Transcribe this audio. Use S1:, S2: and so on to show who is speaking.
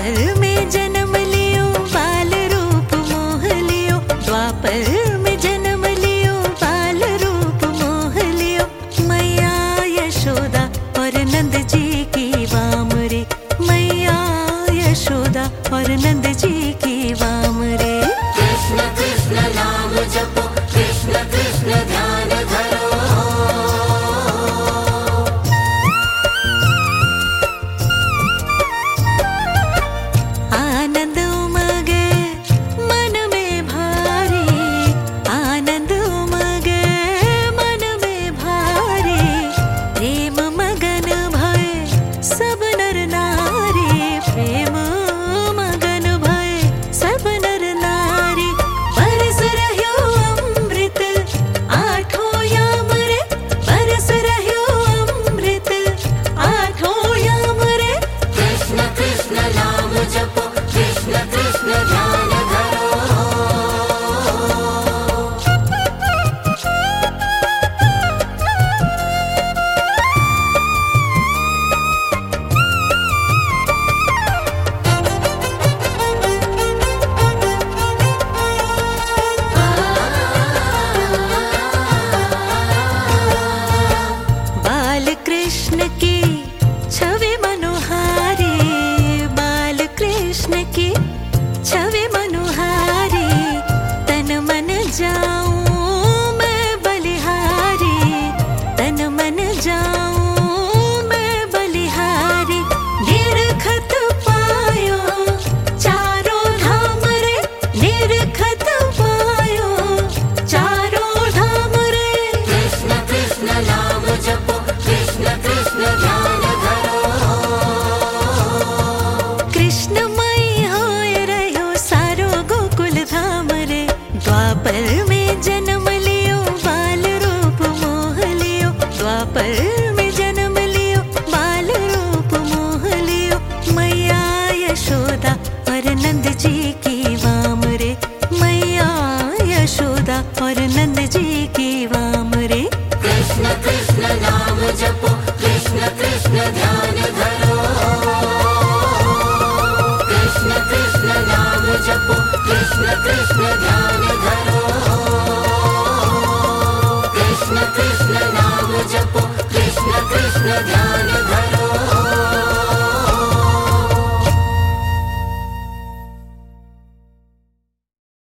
S1: द्वापर में जन्म लियो बाल रूप मोह लियो, द्वापर में जन्म लियो बाल रूप मोह लियो। मैया यशोदा और नंद जी की वाम रे, मैया यशोदा और नंद जी की वाम रे।
S2: कृष्ण कृष्ण नाम जपो, कृष्ण कृष्ण ध्यान धरो।
S1: आनंद उमगे मन में भारी, आनंद उमगे मन में भारी, प्रेम मगन भय सब नर नारी, प्रेम मगन भय सब नर नारी। बरस रह्यो अमृत आठों याम रे, बरस रह्यो अमृत आठों याम रे।
S2: कृष्ण कृष्ण नाम जपो, कृष्ण कृष्ण ध्यान धरो।
S1: बाल कृष्ण की छवि मनोहारी, बाल कृष्ण की छवि मनोहारी, तन मन जाऊं मैं बलिहारी, तन मन जाऊं मैं बलिहारी। निरखत पायो चारों धाम रे, निरखत पायो चारों धाम रे।
S2: कृष्ण कृष्ण नाम जपो, कृष्ण कृष्ण ध्यान धरो।
S1: कृष्णमयी होय रह्यो सारो गोकुल धाम रे, द्वापर में जन्म लियो बाल रूप मोह लियो, द्वापर में जन्म लियो बाल रूप मोह लियो। मैया यशोदा और नंद जी की वाम रे, मैया यशोदा और नंद जी की वाम रे।
S2: कृष्ण कृष्ण नाम जपो, कृष्ण कृष्ण ध्यान धरो। कृष्ण कृष्ण नाम जपो, कृष्ण कृष्ण ध्यान धरो। कृष्ण कृष्ण नाम जपो, कृष्ण कृष्ण ध्यान